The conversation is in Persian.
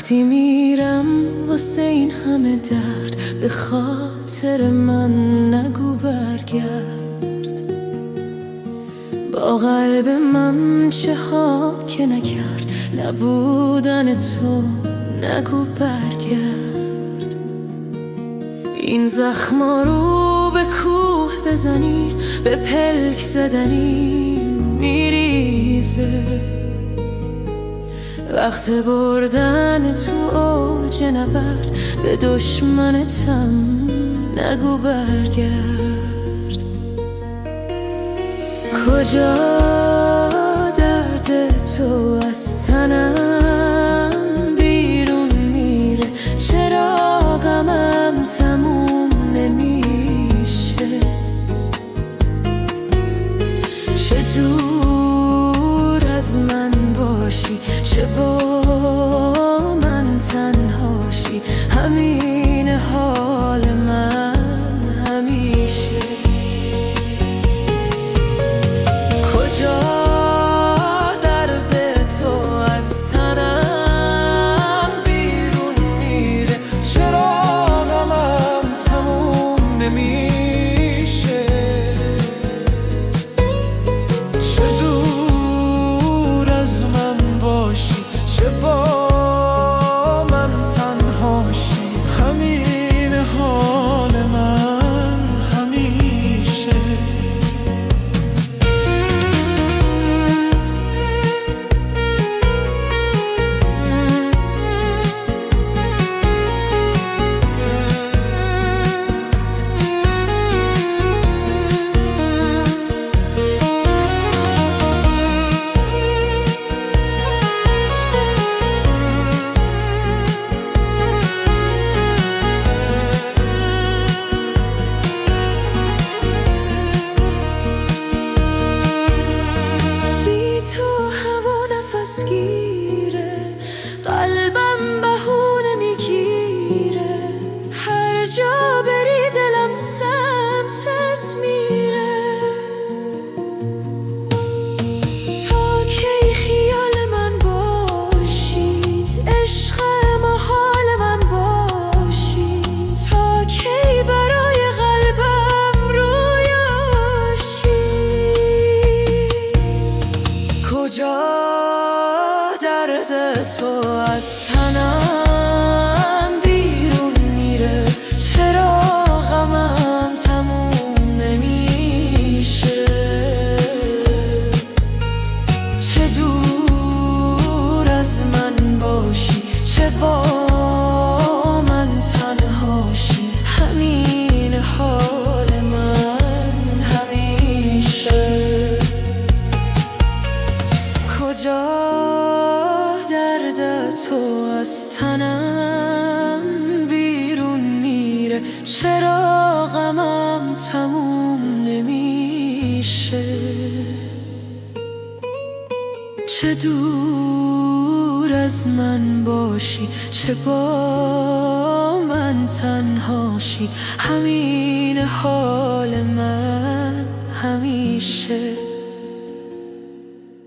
وقتی میرم واسه این همه درد، به خاطر من نگو برگرد. با قلب من چه ها که نکرد، نبودن تو نگو برگرد. این زخما رو به کوه بزنی، به پلک زدنی میریزه. وقت بردن تو اوج نبرد، به دشمنتم نگو برگرد. کجا درد تو از تنم بیرون میره؟ چرا غمم تموم نمیشه؟ چه دور از من باشی، چه با من تنهاشی، همین حال من همیشه. کجا درد تو از تنم بیرون میره؟ چرا غمم تموم نمیشه؟ چه دور از من باشی، چه با من تنهاشی، همین حال من همیشه. گیره قلبم بهونه میگیره، هر جا بری دلم سمتت میره. تا کی خیال من باشی، عشق محال من باشی، تا کی برای قلبم رویاشی. کجا درد تو از تنم بیرون میره؟ چرا غمم تموم نمیشه؟ چه دور از من باشی، چه با من تنهاشی، همین حال من همیشه. کجا درد تو از تنم بیرون میره؟ چرا غمم تموم نمیشه؟ چه دور از من باشی، چه با من تنهاشی، همین حال من همیشه.